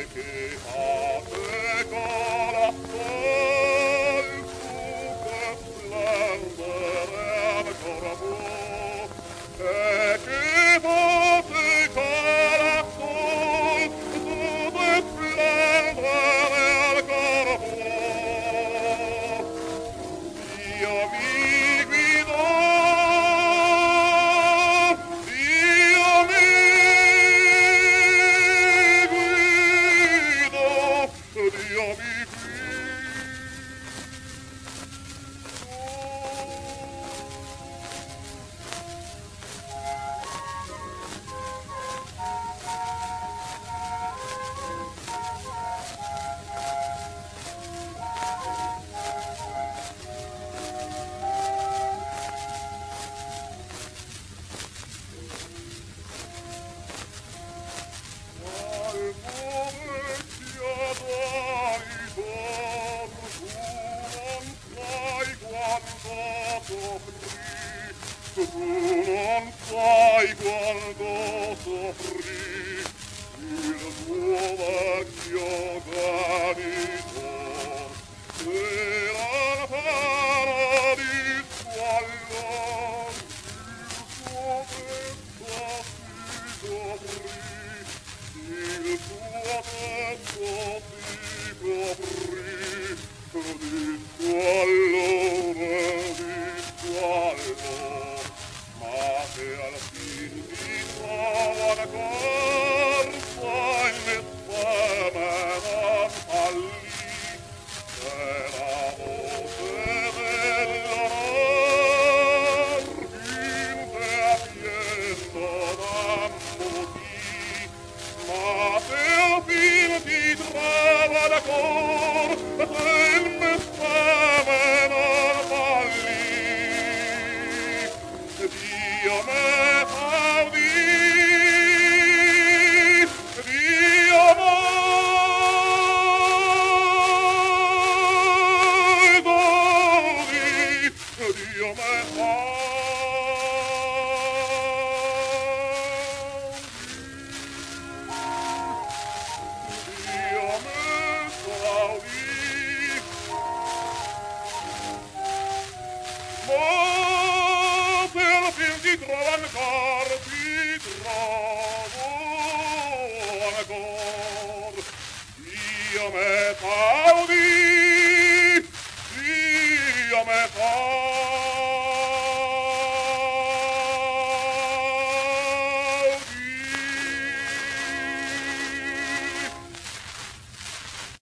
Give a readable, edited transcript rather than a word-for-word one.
che fate corazón, tu splendere ancora può, e che fate corazón, tu splendere ancora può. Dio mi guidò, Dio mi guidò, Dio mi tu non sai quanto soffrì il tuo vecchio genitor, era la pena di squallor, il suo petto si coprì, il suo petto si coprì di squallor, di squallor. Ma che al fin si trova la corsa in mezza non fallì, c'è la voce dell'onor, vinte a pieno d'ammuti, ma se al fin si trova la corsa in mezza non fallì, Dio me faudì, Dio me faudì, Dio me faudì, Dio me faudì. Si trova ancor, si trova ancor, io me